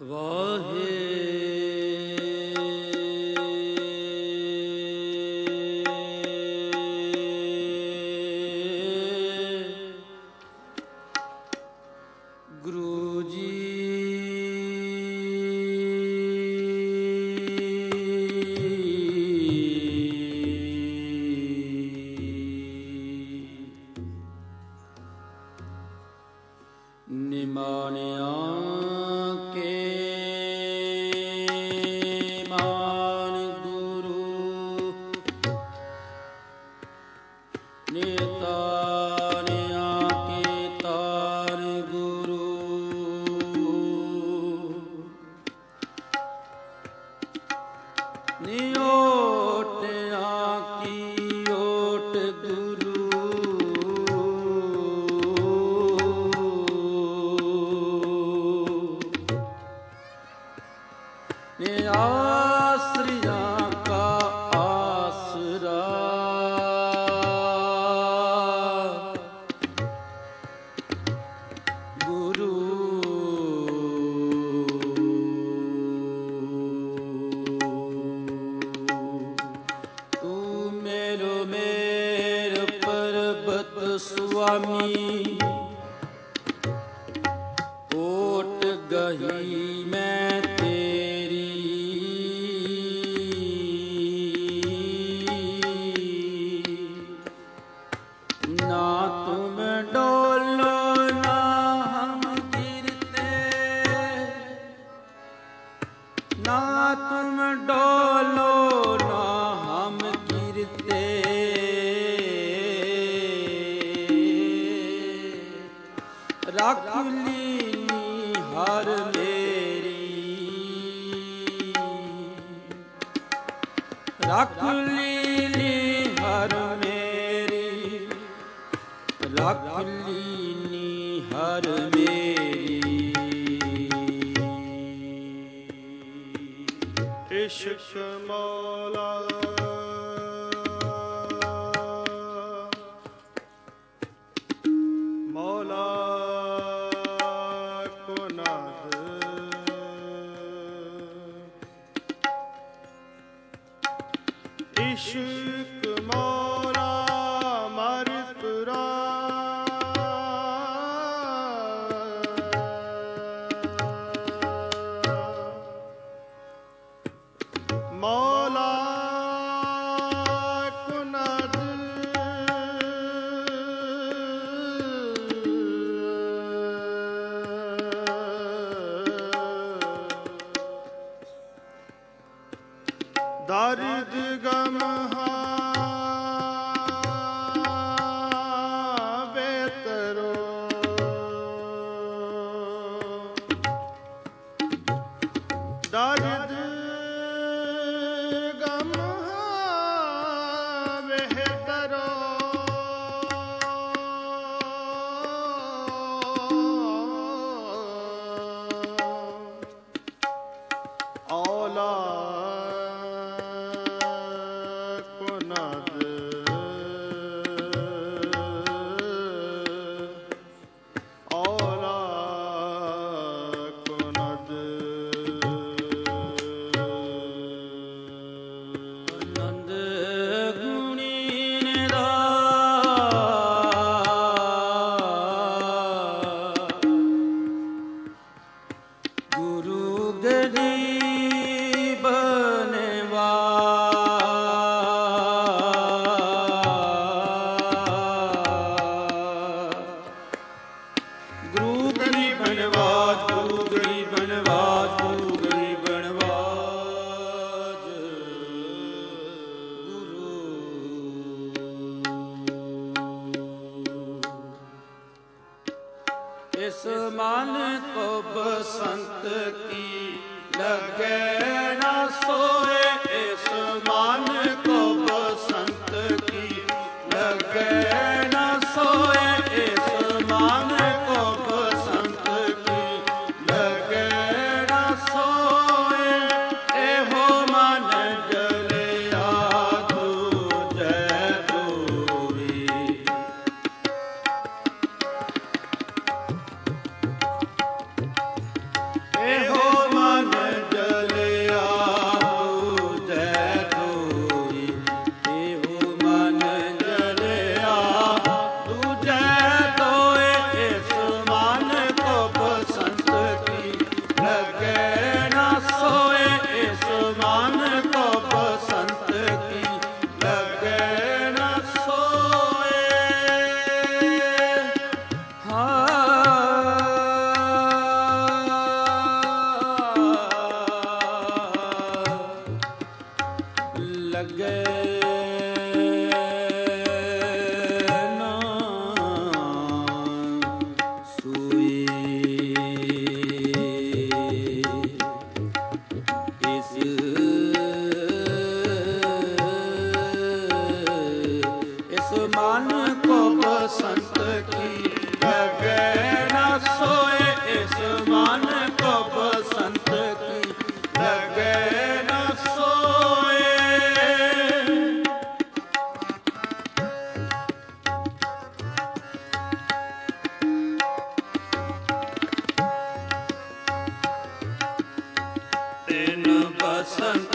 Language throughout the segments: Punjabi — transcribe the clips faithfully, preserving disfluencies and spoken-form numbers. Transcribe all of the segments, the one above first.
ਵਾਹੇ ਗੁਰੂ ਜੀ ਨਿਮਾਣਿਆ ਆਸਰਿਆਂ ਕਾ ਆਸਰਾ ਗੁਰੂ ਤੂੰ ਮੇਰੋ ਮੇਰ ਪਰਬਤ ਸੁਆਮੀ ਓਟ ਗਹੀ ਮੈਂ ਨਾ ਤੁਮ ਡੋਲੋ ਨਾ ਹਮ ਕਿਰਤੇ ਰੱਖ ਲੀਨੀ ਹਰ ਮੇਰੀ ਰੱਖ ਲੀਨੀ ਹਰ ਮੇਰੀ ਰੱਖ ਲੀਨੀ ਹਰ ਮੇਰੀ ਇਸ਼ਕ ਮੌਲਾ ਮੌਲਾ ਕੋ ਨਾਦ ਇਸ਼ਕ ਮੌਲਾ ਮਰਪੁਰਾ ਮੌਲਾ ਕੁਨਦ ਦਰਦ ਗਮ ਬੇਤਰੋ ਦਰਦ इस मन को बसंत की लगे न सोए इस मन को बसंत की लगे न सोए इस मन को बसंत की लगे न सोए एहो मन जलिया दूजे दूरी एहो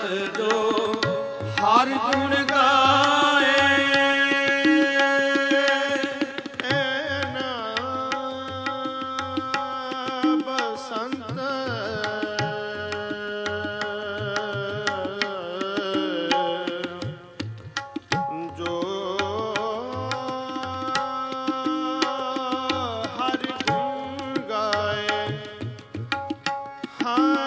ਜੋ ਹਰ ਗੁਣ ਗਾਏ। ਬਸੰਤ ਜੋ ਹਰ ਗੁਣ ਗਾਏ। ਹਾਂ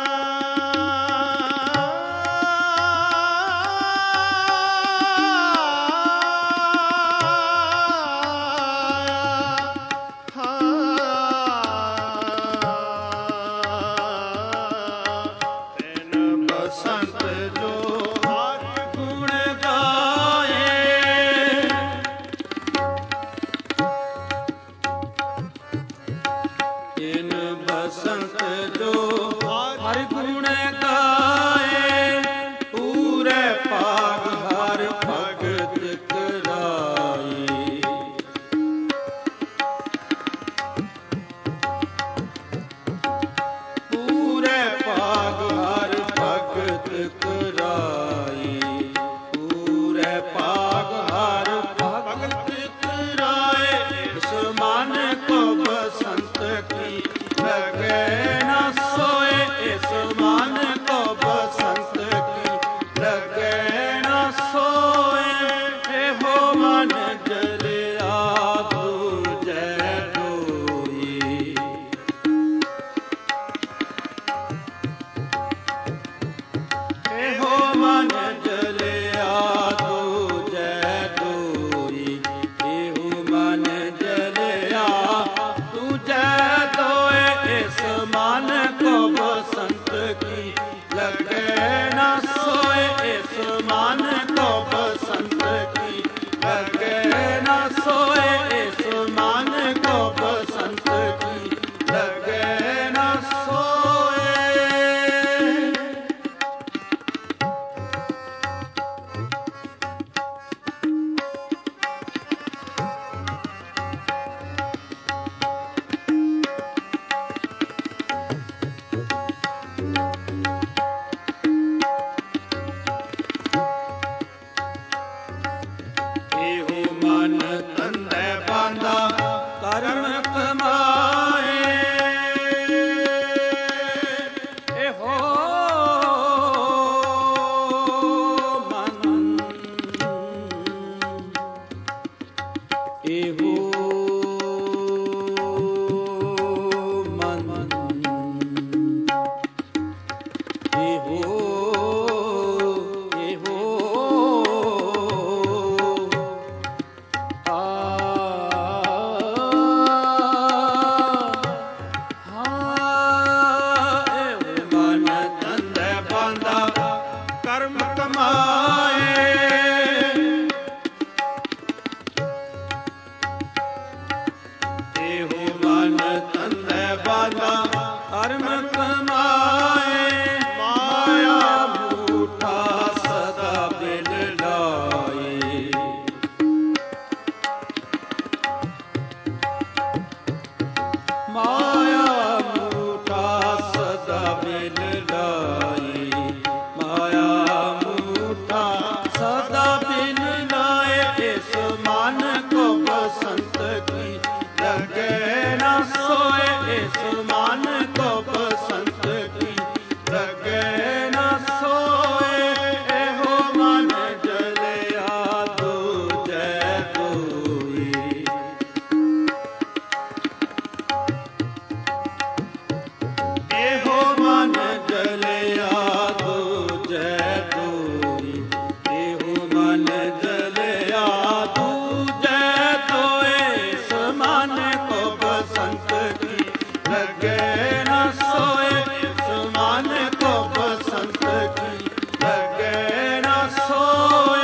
ਬਸੰਤ ਜੋ ਹਰ ਗੁਣ ਗਾਏ। ਪੂਰੇ ਭਾਗ ਹਰ ਭਗਤ ਕਰਾਏ। ਪੂਰੇ ਭਾਗ ਹਰ ਭਗਤ ਕਰਾਏ। ਪੂਰੇ ਭਾਗ ਹਰ ਭਗਤ ਕਰਾਏ। ਇਸ ਮਨ ਕੋ ਬਸੰਤ ਕੀ ਲਗੇ ਨਾ ਸੋਏ। ਇਸ ਮਨ ਕੋ ਬਸੰਤ ਕੀ ਲਗੇ ਨਾ ਸੋਏ। ਇਹੋ ਮਨ ਜਲਿਆ ਦੂਜੈ ਦੋਈ। ਇਹੋ ਮਨ ਜਲਿਆ ਦੂਜੈ ਦੋਈ। ਇਹੋ ਮਨ ਜਲਿਆ ਦੂਜੈ ਇਸ ਮਨ ਕੋ ਬਸੰਤ ਕੀ ਲਗੇ ਨਾ ਸੋਏ। ਇਸ ਮਨ ਕੋ ਬਸੰਤ ਕੀ ਲਗੇ ਨਾ ਸੋਏ। ਇਸ ਮਨ ਕੋ ਬਸੰਤ ਕੀ ਲਗੇ ਨਾ ਸੋਏ। ਕਰਮ ਕਮਾਏ। ਇਹੋ ਮਨ ਇਹੋ ਮਨ ਇਹੋ ਇਹੋ ਕਰਮ ਕਮਾਏ। ਇਹੋ ਮਨ ਤੰਦੇ ਬਾਂਧਾ ਕਰਮ ਕਮਾਏ। ਮਾਇਆ ਮੂਠਾ ਸਦਾ ਬਿਨ ਲਾਏ। ਮਾਇਆ ਮੂਠਾ ਸਦਾ ਬਿਨ ਲਾਏ। ਸਦਾ ਬਿਨ ਲਾਏ। ਇਸ ਮਨ ਕੋ ਬਸੰਤ ਕੀ ਲਗੇ ਨਾ ਸੋਏ। ਇਸ ਮਨ ਕੋ ਬਸੰਤ ਕੀ ਲਗੇ ਨਾ ਸੋਏ। ਇਹੋ ਮਨ ਜਲਿਆ ਦੂਜੈ ਦੋਈ। ਇਹੋ ਮਨ ਜਲਿਆ ਦੂਜੈ ਦੋਈ। ਇਹੋ ਮਨ ਜਲਿਆ ਦੂਜੈ ਦੋਏ। ਇਸ ਮਨ ਕੋ ਬਸੰਤ ਕੀ ਲਗੇ ਨਾ ਸੋਏ। ਇਸ ਮਨ ਕੋ ਬਸੰਤ ਕੀ ਲਗੇ ਨਾ ਸੋਏ।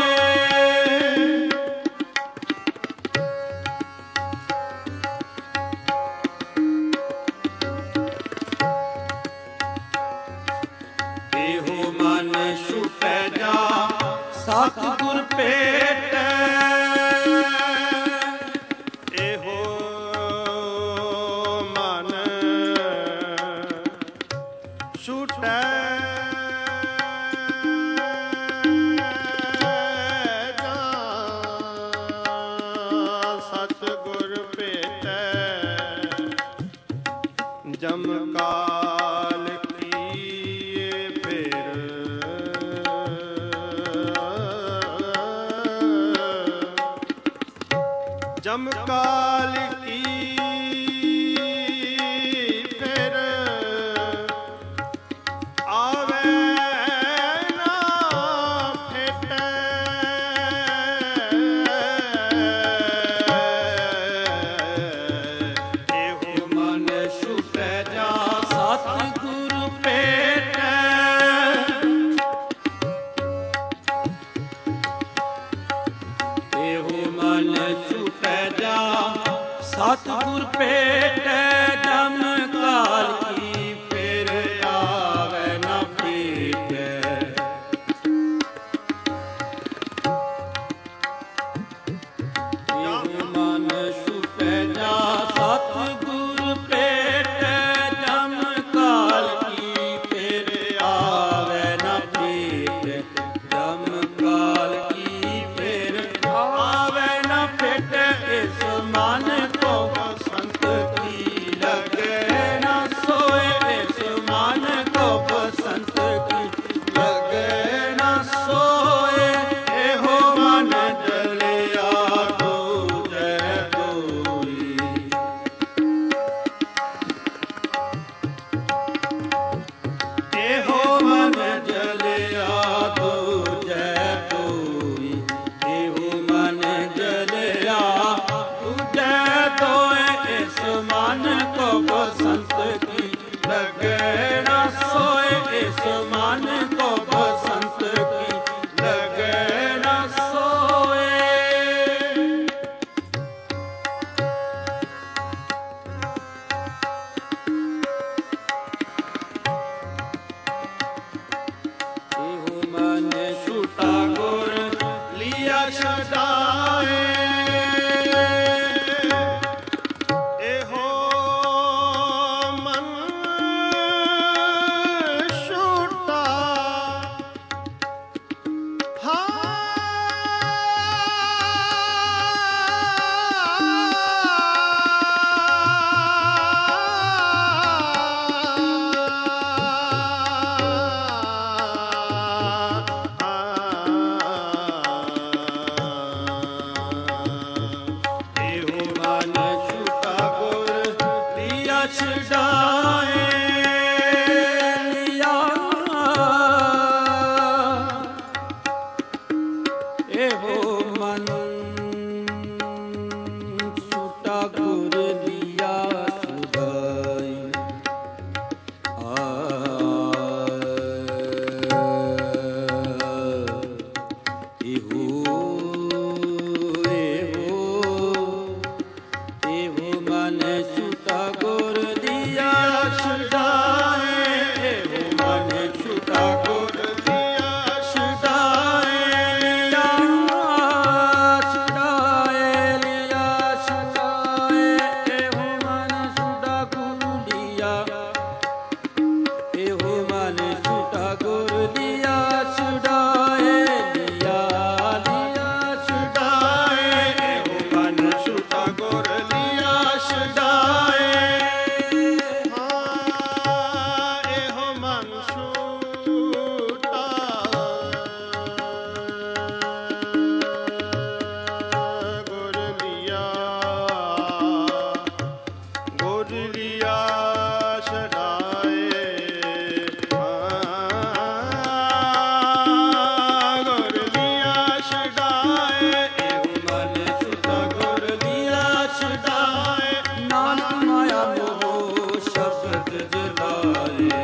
ਇਹੋ ਮਨ ਛੁਟੈ ਜਾ ਸਤਿਗੁਰ ਭੇਟੈ। ਇਹੋ ਮਨ ਛੁਟੈ ਜਮ ਕਾਲ ਕੀਏ ਫਿਰ ਜਮ ਕਾਲ ਕੀ ਫਿਰ ਆਵੇ ਨਾ ਫੇਟੇ ਇਹੋ ਮਨ ਛੁਟੈ ਜਾ ਸਤਿਗੁਰ ਭੇਟੈ ਇਹੋ ਮਨ ਛੁਟੈ ਜਾ ਸਤਿਗੁਰ ਭੇਟੈ ਜਮ ਕਾਲ ਕੀ ਫਿਰ ਆਵੈ ਨਾ ਫੇਟੈ ਇਹੋ ਮਨ ਛੁਟੈ ਜਾ ਸਤਿਗੁਰ ਭੇਟੈ ਜਮ ਕਾਲ ਕੀ ਫਿਰ ਆਵੈ ਨਾ ਫੇਟੈ ਜਮ ਕਾਲ ਕੀ ਫਿਰ ਆਵੈ ਨਾ ਫੇਟੈ ਇਸ ਮਨ ਕੋ ਬਸੰਤ ਕੀ ਲਗੇ ਨਾ ਸੋਏ ਇਸ ਮਨ ਕੋ ਬਸੰਤ ਕੀ ਲਗੇ ਨਾ ਸੋਏ ਇਹੋ ਮਨ ਜਲਿਆ ਦੂਜੈ ਕੋਈ ਇਹੋ ਮਨ ਜਲਿਆ ਦੂਜੈ ਕੋਈ ਇਹੋ ਮਨ ਜਲਿਆ ਦੂਜੈ ਤੋਏ ਇਸ ਮਨ ਕੋ ਬਸੰਤ ਕੀ ਲਗੇ ਨਾ ਸੋਏ ਇਸ ਮਨ ਕੋ ਬਸੰਤ ਕੀ ਲਗੇ ਨਾ ਸੋਏ ਇਹੋ ਮਨ ਛੁਟਾ ਗੁਰ ਲਿਆ ਛਡਾਏ ਇਹੋ ਮਨ ਛੁਟਾ ਇਹੋ ਮਨ ਛੁਟਾ ਗੁਰ ਲਿਆ ਛਡਾਏ ਲਿਆ ਇਹੋ ਮਨ ਛੁਟਾ ਗੁਰ ਲਿਆ ਛਡਾਏ ਇਹੋ ਇਹੋ ਮਨ ਛੁਟਾ ਗੁਰ ਲਿਆ ਛਡਾਏ ਇਹੋ ਮਨ ਛੁਟਾ ਗੁਰ ਲਿਆ ਛਡਾਏ ਲਿਆ ਛਡਾਏ ਲਿਆ ਛਡਾਏ ਇਹੋ ਮਨ ਛੁਟਾ ਗੁਰ ਲਿਆ ਇਹੋ ਮਨ ਛੁਟਾ ਗੁਰ ਲਿਆ ਛਡਾਏ ਲਿਆ ਲਿਆ ਛਡਾਏ ਇਹੋ ਮਨ ਛੁਟਾ ਗੁਰ ਲਿਆ ਛਡਾਏ ਹਾਂ ਇਹੋ ਮਨ ਛੁਟਾ ਗੁਰ ਲਿਆ ਗੁਰ ਲਿਆ ਛਡਾਏ ਹਾਂ ਗੁਰ ਲਿਆ ਛਡਾਏ ਇਹੋ ਮਨ ਛੁਟਾ ਗੁਰ ਲਿਆ ਛਡਾਏ ਨਾਨਕ ਮਾਇਆ ਮੋਹ ਸ਼ਬਦ ਜਲਾਏ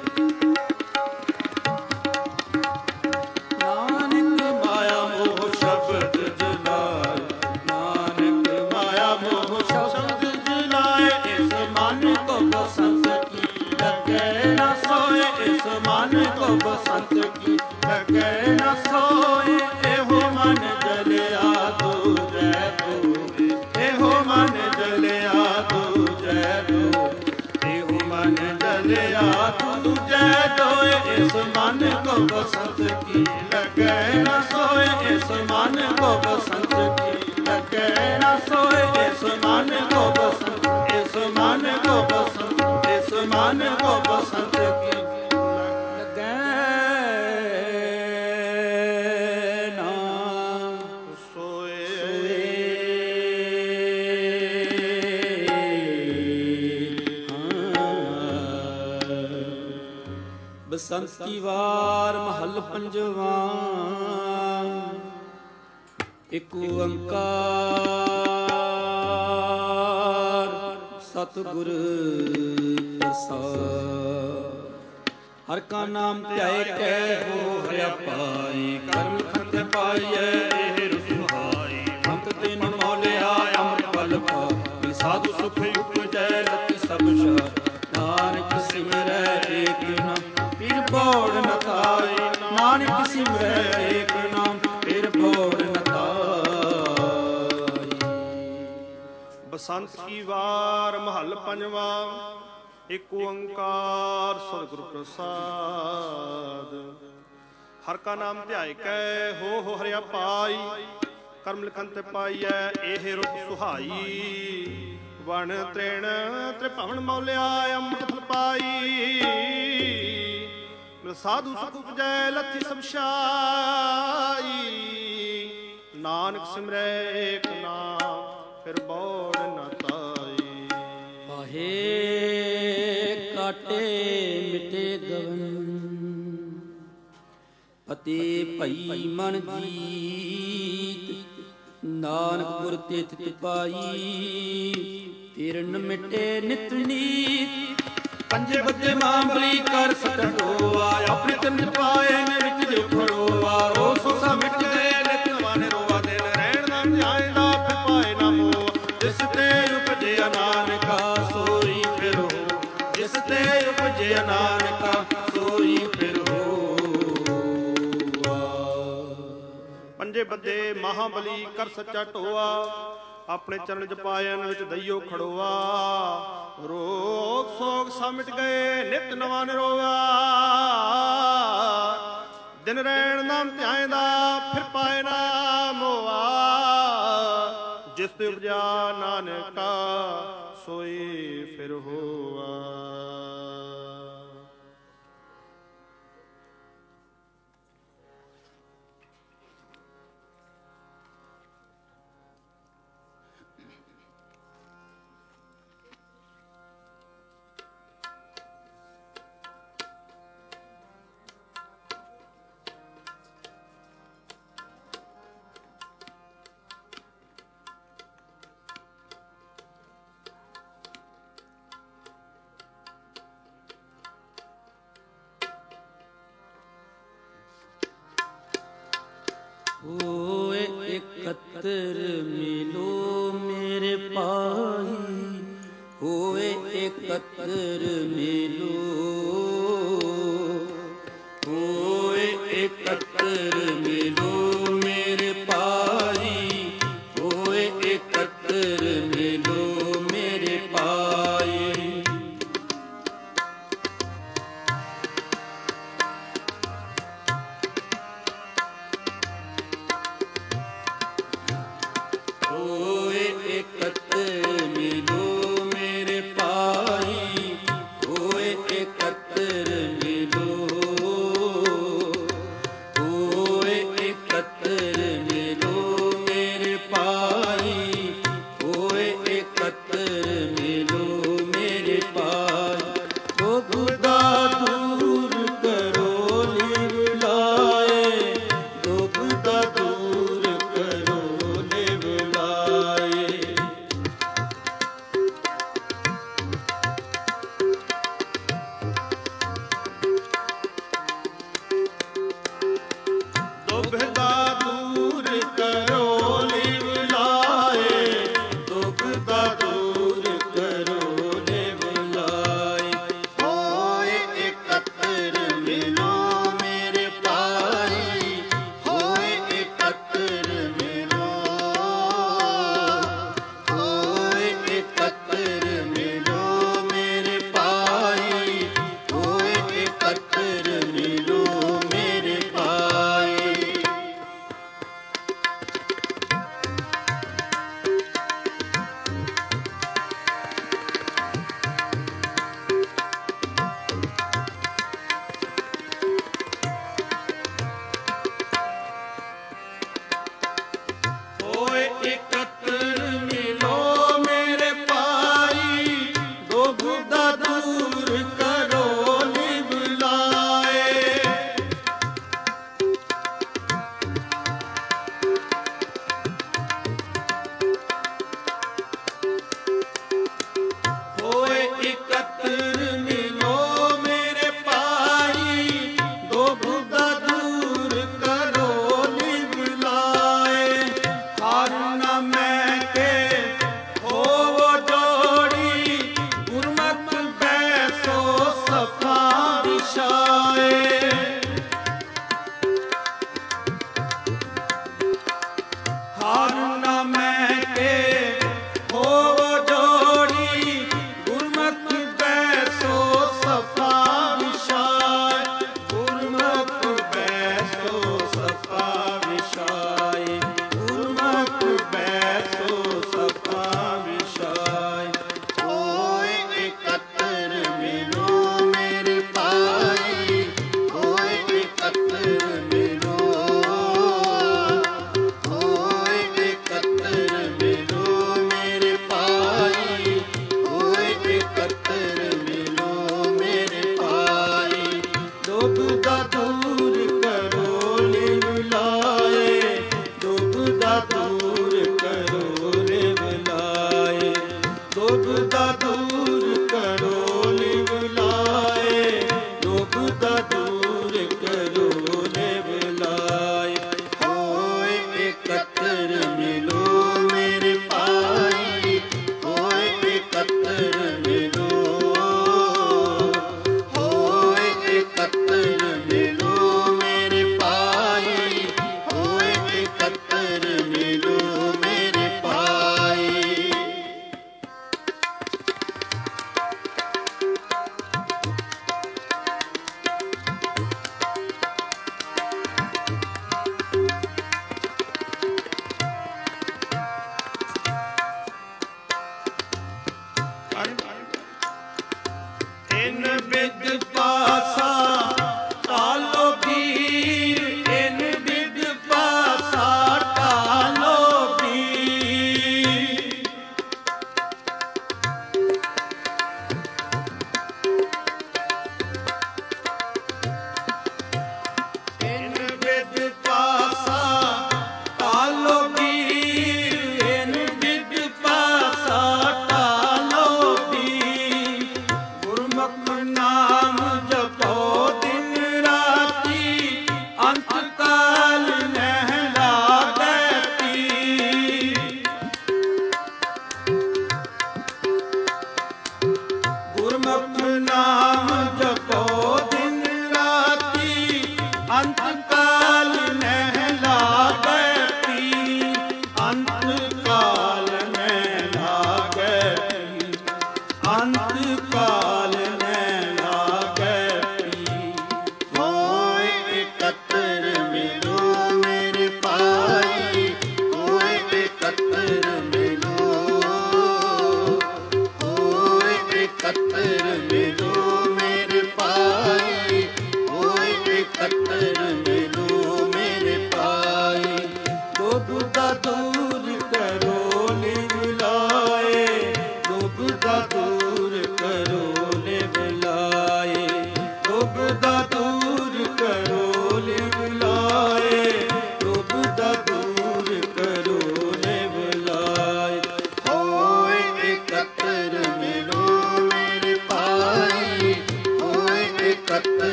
ਨਾਨਕ ਮਾਇਆ ਮੋਹ ਸ਼ਬਦ ਜਲਾਏ ਨਾਨਕ ਮਾਇਆ ਮੋਹ ਸ਼ਬਦ ਜਲਾਏ ਇਸ ਮਨ ਕੋ ਬਸੰਤ ਕੀ ਲਗੇ ਨਾ ਸੋਏ ਇਸ ਮਨ ਕੋ ਬਸੰਤ ਕੀ ਲਗੇ ਨਾ ਸੋਏ ਇਹੋ ਮਨ ਜਲਿਆ ਦੂਜੈ ਕੋਈ ਇਹੋ ਮਨ ਜਲਿਆ ਦੂਜੈ ਕੋਈ ਇਹੋ ਮਨ ਜਲਿਆ ਦੂਜੈ ਦੋਏ ਇਸ ਮਨ ਕੋ ਬਸੰਤ ਕੀ ਲਗੇ ਨਾ ਸੋਏ ਇਸ ਮਨ ਕੋ ਬਸੰਤ ਕੀ ਲਗੇ ਨਾ ਸੋਏ ਇਸ ਮਨ ਕੋ ਬਸੰਤ ਇਸ ਮਨ ਕੋ ਬਸੰਤ ਇਸ मन को बसंत की लगे ना सोए बसंत की वार महल पंजवा एक ओंकार सतगुर प्रसाद हर का नाम ध्याए कै हो हरिया पाई कर्म खंत पाइए रुसुहाई भक्त दिन मौलिया अमृत पल पा साधु सुख उपजै रति सब नानक सिमरै एक नाम पीर पौड़ न ताई नानक सिमरै एक नाम पीर पौड़ न बसंत की वार महल पंजवा एक ओंकार सतगुर प्रसाद हर का नाम ध्याय कै हो हो हरिया पाई कर्म लिखन ते पाइयै एह रुत सुहाई वण तृण त्रिभवन मौलिया अमृत फल पाई साधु सुख उपजै लथि सब छाई नानक सिमरै एक नाम फिर बौड़ न ताई पाहे काटे मिटे गवन पति भई मन जीत नानक गुर ते तित पाई फिर न मिटे नित नीत पंजे बदे मांबली कर सटोआ अपने तिन पाए ने विच जो खड़ोआ रो सोसा मिट गए नित माने रोआ दिन रहन नाम ध्यान दा फिर पाए ना मोह जिस ते उपजे नानका सोई फिर हो जिस ते उपजे नानका सोई फिर हो पंजे बदे महाबली कर सच्चा ढोआ अपने चरण च पायन विच दइयो खड़ोआ रोग सोग सा मिट गए नित नवा निरोआ दिन रैण नाम ध्यायदा फिर पाए ना मोआ जिस ते उपजा नानका सोई फिर होआ होए एकत्र मिलो मेरे पाई होए एकत्र मिलो होए एकत्र मिलो मेरे पाई होए एकत्र मिलो मेरे पाई होए एकत्र मिलो मेरे पाई होए एकत्र मिलो होए एक ਦੁਬਦਾ ਦੂਰ ਕਰੋ ਲਿਵ ਲਾਏ। ਹੋਏ ਇਕੱਤਰ ਮਿਲੋ ਮੇਰੇ ਭਾਈ, ਦੁਬਦਾ ਦੂਰ ਕਰੋ ਲਿਵ ਲਾਏ। ਹਰ ਨਾ ਮੈਂ ਕੇ ਹੋਵੋ ਜੋੜੀ, ਗੁਰਮਤਿ ਬੈਸੋ ਸਫਾ ਵਿਛਾਏ। ਹਰ ਨਾ ਮੈਂ ਕੇ ਹੋਵੋ ਜੋੜੀ, ਗੁਰਮਤਿ ਬੈਸੋ ਸਫਾ ਵਿਛਾਏ। ਗੁਰਮਤਿ ਬੈਸੋ ਸਫਾ ਵਿਛਾਏ, ਗੁਰਮਤਿ ਬੈਸੋ ਸਫਾ ਵਿਛਾਏ। ਹੋਏ ਇਕੱਤਰ ਮਿਲੋ ਮੇਰੇ ਭਾਈ, ਹੋਏ ਇਕੱਤਰ ਮਿਲੋ, ਹੋਏ ਇਕੱਤਰ ਮਿਲੋ ਮੇਰੇ ਭਾਈ, ਹੋਏ ਇਕੱਤਰ ਮਿਲੋ ਮੇਰੇ ਭਾਈ। ਦੁਬਦਾ ਦੂਰ ਕਰੋ ਲਿਵ ਲਾਏ, ਦੁਬਦਾ ਦੂਰ ਕਰੋ ਲਿਵ ਲਾਏ। ਦੁਬਦਾ ਦੂਰ ਕਰੋ ਲਿਵ ਲਾਏ, ਦੁਬਦਾ ਦੂਰ ਕਰੋ ਲਿਵ ਲਾਏ। ਹੋਏ ਇਕੱਤਰ ਮਿਲੋ ਮੇਰੇ ਭਾਈ, ਹੋਏ ਇਕੱਤਰ ਮਿਲੋ, ਹੋਏ ਇਕੱਤਰ ਮਿਲੋ ਮੇਰੇ ਭਾਈ, ਹੋਏ ਇਕੱਤਰ ਮਿਲੋ ਮੇਰੇ ਭਾਈ। ਇਨ ਬਿਦ ਪਾਸਾ ਟਾਲੋ ਵੀਰ, ਇਨ ਬਿਦ ਪਾਸਾ ਟਾਲੋ ਵੀਰ। ਇਨ ਬਿਦ ਪਾਸਾ ਟਾਲੋ ਵੀਰ, ਇਨ ਬਿਦ ਪਾਸਾ ਟਾਲੋ ਵੀਰ। ਗੁਰਮੁਖ ਨਾਮ ਜਪੋ ਦਿਨ ਰਾਤੀ, ਅੰਤ ਕਾਲ ਨਹਿ ਲਾਗੈ ਪੀਰ। ਗੁਰਮੁਖ ਨਾਮ ਜਪੋ ਦਿਨ ਰਾਤੀ, ਅੰਤ ਕਾਲ ਨਹਿ ਲਾਗੈ ਪੀਰ। ਅੰਤ ਕਾਲ ਨਹਿ ਲਾਗੈ ਪੀਰ, ਅੰਤ ਕਾਲ ਨਹਿ ਲਾਗੈ ਪੀਰ। ਹੋਏ ਇਕੱਤਰ ਮਿਲੋ ਮੇਰੇ ਭਾਈ, ਹੋਏ ਇਕੱਤਰ ਮਿਲੋ, ਹੋਏ ਇਕੱਤਰ ਮਿਲੋ ਮੇਰੇ ਭਾਈ, ਹੋਏ ਇਕੱਤਰ ਮਿਲੋ ਮੇਰੇ ਭਾਈ। ਦੁਬਦਾ ਦੂਰ ਕਰੋ ਲਿਵ ਲਾਏ, ਦੁਬਦਾ ਦੂਰ ਕਰੋ ਲਿਵ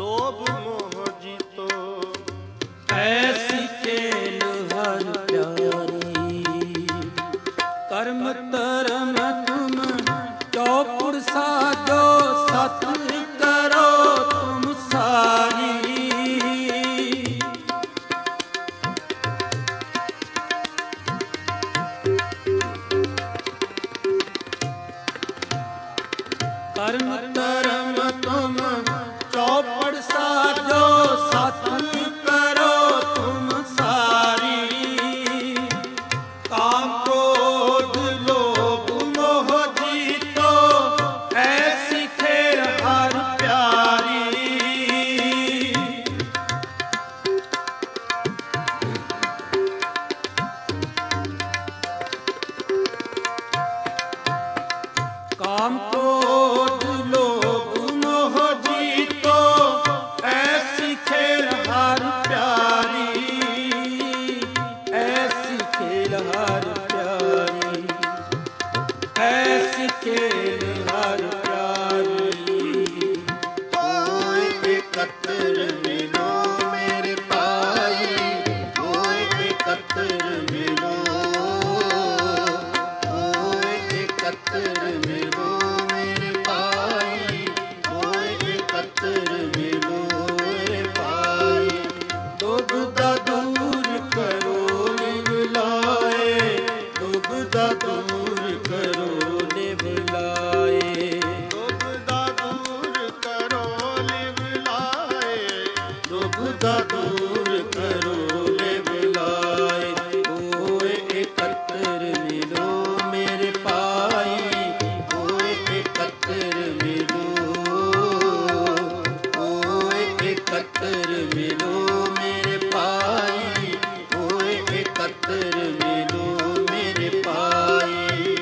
ਲੋਭ ਮੋਹ ਜੀਤੋ। ਐਸੀ ਖੇਲ ਹਰ ਪਿਆਰੀ, ਕਰਮ ਧਰਮ ਤੁਮ ਚੌਪੜ ਸਾਜੋ, ਸਤ ਕਰੋ ਤੁਮ ਸਾਰੀ। ਕਰਮ ਧਰਮ ਤੁਮ ਚੌਪੜ ਸਾਜੋ, ਸਤ ਕਰੋ ਤੁਮ ਸਾਰੀ। ਕਾਮ ਕ੍ਰੋਧ ਲੋਭ ਮੋਹ ਜੀਤੋ, ਐਸੀ ਖੇਲ ਹਰ ਪਿਆਰੀ। ਕਾਮ ਕ੍ਰੋਧ ਲੋਭ ਮੋਹ ਜੀਤੋ, ਐਸੀ ਖੇਲ ਹਰ ਪਿਆਰੀ। ਐਸੀ ਖੇਲ ਹਰ ਪਿਆਰੀ, ਐਸੀ ਖੇਲ ਹਰ ਪਿਆਰੀ। ਹੋਏ ਇਕੱਤਰ ਮਿਲੋ ਮੇਰੇ ਭਾਈ, ਹੋਏ ਇਕੱਤਰ ਮਿਲੋ, ਹੋਏ ਇਕੱਤਰ ਮਿਲੋ ਮੇਰੇ ਭਾਈ, ਹੋਏ ਇਕੱਤਰ ਮਿਲੋ ਮੇਰੇ ਭਾਈ। ਦੁੱਖ ਦਾ ਦੂਰ ਕਰੋ ਨਿਵ ਲਾਏ, ਦੁੱਖ ਦਾ ਦੂਰ ਕਰੋ ਨਿਵ ਲਾਏ। ਦੁੱਖ ਦਾ ਦੂਰ ਕਰੋ ਲਿਵ ਲਾਏ, ਦੁੱਖ ਦਾ ਦੂਰ ਕਰੋ ਨਿਵ ਲਾਏ। ਹੋਏ ਇਕੱਤਰ ਮਿਲੋ ਮੇਰੇ ਭਾਈ, ਹੋਏ ਇਕੱਤਰ ਮਿਲੋ, ਹੋਏ ਇਕੱਤਰ ਮਿਲੋ ਮੇਰੇ ਭਾਈ, ਹੋਏ ਇਕੱਤਰ ਮਿਲੋ ਮੇਰੇ ਭਾਈ।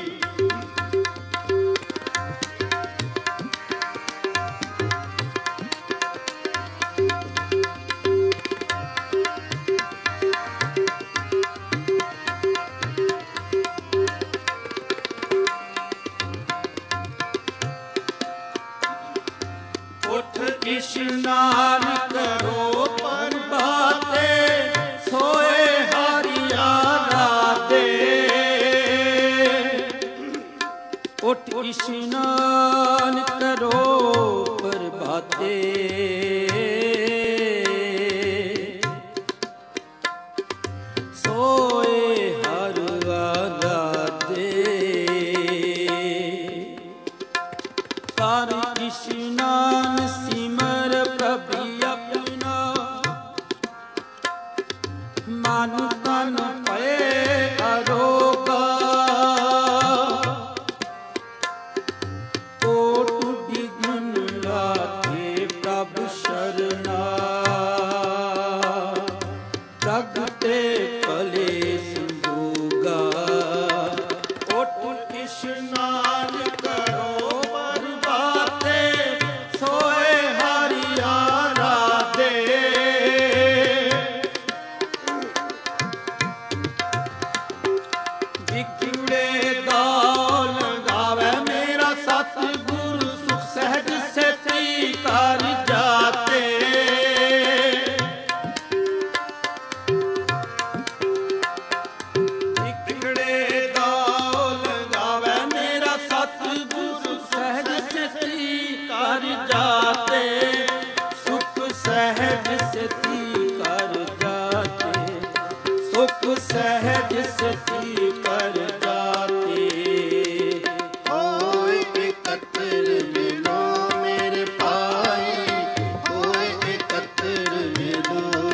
ਉਠ ਇਸ਼ਨਾਨ ਕਰੋ ਪ੍ਰਭਾਤੇ, ਸੋਏ ਹਰਿਆ ਰਾਧੇ। ਉਠ ਇਸ਼ਨਾਨ ਕਰੋ ਪ੍ਰਭਾਤੇ, ਸੋਏ ਹਰਿਆ ਰਾਧੇ। ਕਰ ਇਸ਼ਨਾਨ ਸਿਮਰ ਪ੍ਰਭु ਆਪਣਾ, ਮਨ ਤਨ ਭਏ ਅਰੋਗਾ। ਕੋਟ ਬਿਘਨ ਲਾਥੇ ਪ੍ਰਭੁ ਸ਼ਰਨਾ, ਪ੍ਰਗਟੇ ਭਲੇ ਸੰਜੋਗਾ। ਉਠ ਇਸ਼ਨਾਨ ਕਰੋ ਪ੍ਰਭਾਤੇ, ਸੋਏ ਹਰਿਆ ਰਾਧੇ। ਵਿਛੜੇ ਦਾਉ ਲਗਾਵੇ ਮੇਰਾ ਸਤਿਗੁਰ, ਸੁਖ ਸਹਿਜ ਸੇਤੀ ਕਰ ਜਾਤੇ। ਵਿਛੜੇ ਦਾਉ ਲਗਾਵੇ ਮੇਰਾ ਸਤਿਗੁਰ, ਸਹਿਜ ਸੇਤੀ ਕਰ ਜਾਤੇ। ਸੁਖ ਸਹਿਜ ਸੇਤੀ ਕਰ ਜਾਤੇ, ਸੁਖ ਸਹਿਜ ਸੇਤੀ ਕਰ ਜਾਤੇ। ਹੋਏ ਇਕੱਤਰ ਮਿਲੋ ਮੇਰੇ ਭਾਈ, ਹੋਏ ਇਕੱਤਰ ਮਿਲੋ,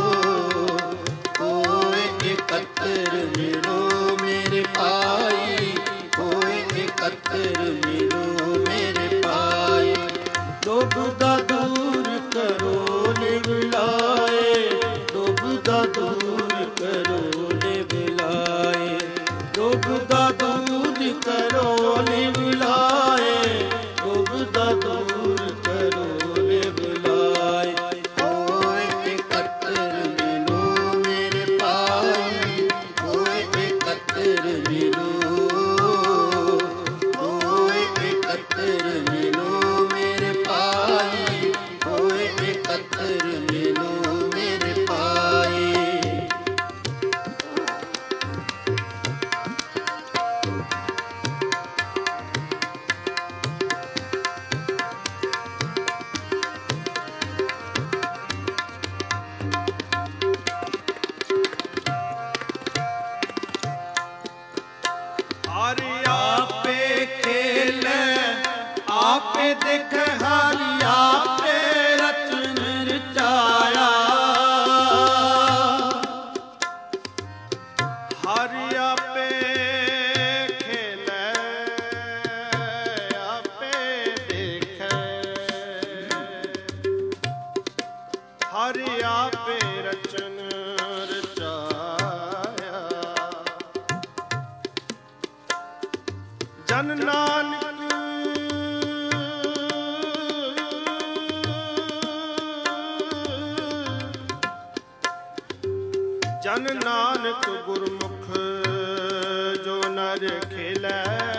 ਹੋਏ ਇਕੱਤਰ ਮਿਲੋ ਮੇਰੇ ਭਾਈ, ਹੋਏ ਇਕੱਤਰ ਮਿਲੋ ਮੇਰੇ ਭਾਈ। ਦੁੱਖ ਦਾ ਦੂਰ ਕਰੋ ਨਿਵ ਲਾਏ, ਦੁੱਖ ਦਾ ਦੂਰ ਕਰੋ ਨਿਵ ਲਾਏ। ਹਰਿ ਆਪੇ ਰਚਨ ਰਚਾਇਆ। ਜਨ ਨਾਨਕ ਜਨ ਨਾਨਕ ਗੁਰਮੁਖ ਜੋ ਨਰ ਖੇਲੈ।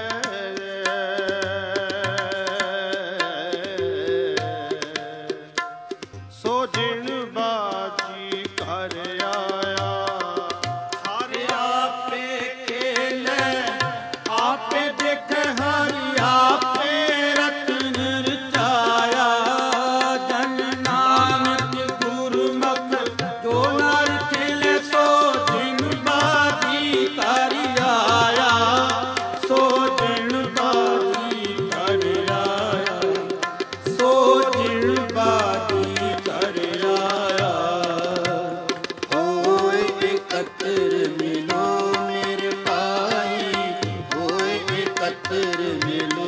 ਸੋ ਜਿਨ ਬਾਜੀ ਘਰ ਆਇਆ। ਹਰਿ ਆਪੇ ਖੇਲੈ ਆਪੇ ਦੇਖੈ ਹਰਿ ਆਪੇ ਰਤਨ ਰਚਾਇਆ। ਜਨ ਨਾਨਕ ਗੁਰਮੁਖ ਜੋ ਨਰ ਖੇਲੈ। ਸੋ ਜਿਨ ਬਾਜੀ ਘਰ ਆਇਆ। ਸੋ ਜਿਨ ਬਾਜੀ ਘਰ ਆਇਆ। ਸੋ ਜਿਨ ਬਾਜੀ ਘਰ ਆਇਆ। ਹੋਏ ਇਕੱਤਰ ਮਿਲੋ ਮੇਰੇ ਭਾਈ। ਹੋਏ ਇਕੱਤਰ ਮਿਲੋ।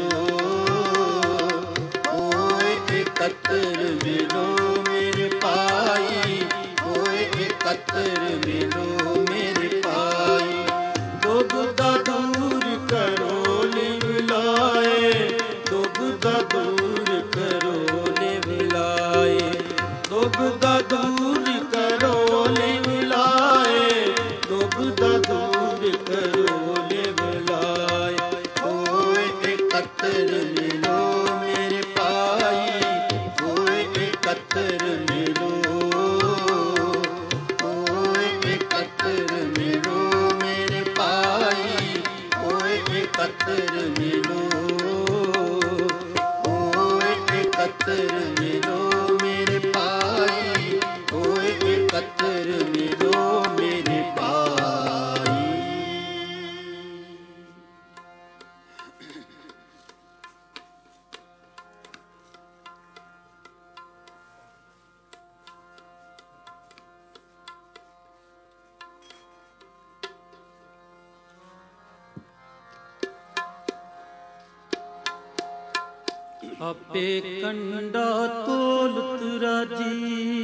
ਹੋਏ ਇਕੱਤਰ ਮਿਲੋ ਮੇਰੇ ਭਾਈ। ਹੋਏ ਇਕੱਤਰ ਮਿਲੋ ਮੇਰੇ ਭਾਈ। ਦੁੱਖ ਦਾ ਦੂਰ ਕਰੋ ਲਿਵ ਲਾਏ। ਦੁੱਖ ਦਾ ਦੂਰ ਕਰੋ ਲਿਵ ਲਾਏ। ਦੁੱਖ ਦਾ ਦੂਰ ਕਰੋ ਲਿਵ ਲਾਏ। ਦੁੱਖ ਦਾ ਦੂਰ ਕਰੋ ਲਿਵ ਲਾਏ। ਹੋਏ ਇਕੱਤਰ ਮਿਲੋ ਮੇਰੇ ਭਾਈ। ਹੋਏ ਇਕੱਤਰ ਮਿਲੋ। ਹੋਏ ਇਕੱਤਰ ਮਿਲੋ ਮੇਰੇ ਭਾਈ। ਹੋਏ ਇਕੱਤਰ ਮਿਲੋ। ਹੋਏ ਇਕੱਤਰ ਮਿਲੋ ਮੇਰੇ ਭਾਈ। ਹੋਏ ਇਕੱਤਰ ਮਿਲੋ ਮੇਰੇ ਭਾਈ। ਆਪੇ ਕੰਡਾ ਤੋਲਤ ਰਾਜੀ।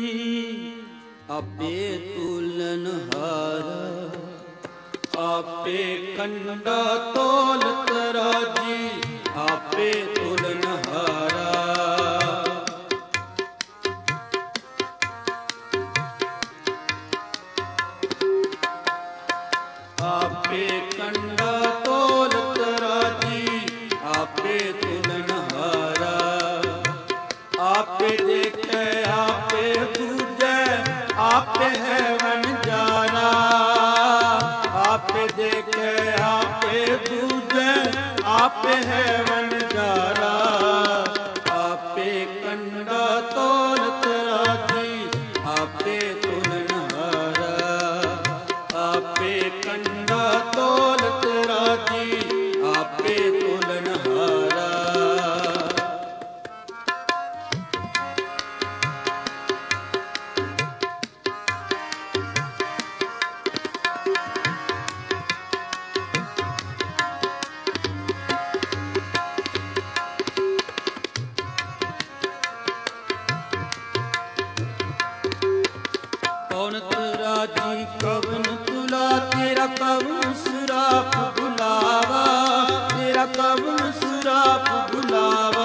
ਆਪੇ ਤੁਲਨ ਹਾਰਾ। ਆਪੇ ਕੰਡਾ ਤੋਲਤ ਰਾਜੀ। ਆਪੇ ਤੁਲਨ ਹਾਰਾ। ਆਪੇ ਕੰਡਾ ਤੋਲਤ ਰਾਜੀ। ਆਪੇ ਤੁਲਨ ਹਾਰਾ। ਆਪੇ ਦੇਖੈ ਆਪੇ ਬੂਝੈ। ਆਪੇ ਹੈ ਵਣਜਾਰਾ। ਆਪੇ ਦੇਖੈ ਆਪੇ ਬੂਝੈ। ਆਪੇ ਹੈ ਵਣਜਾਰਾ। ਆਪੇ ਕੰਡਾ ਤੋਲਤ ਰਾਜੀ। ਆਪੇ ਤੁਲਨ ਹਾਰਾ। ਆਪੇ ਕੰਡਾ ਤੋਲਤ ਰਾਜੀ। ਆਪੇ ਤੁਲਨ ਹਾਰਾ। ਕੌਨਤ ਰਾਜੀ ਕਵਨ ਤੁਲਾ। ਤੇਰਾ ਕਵਨ ਸੁਰਾਪ ਬੁਲਾਵਾ। ਤੇਰਾ ਕਵਨ ਸੁਰਾਪ ਬੁਲਾਵਾ।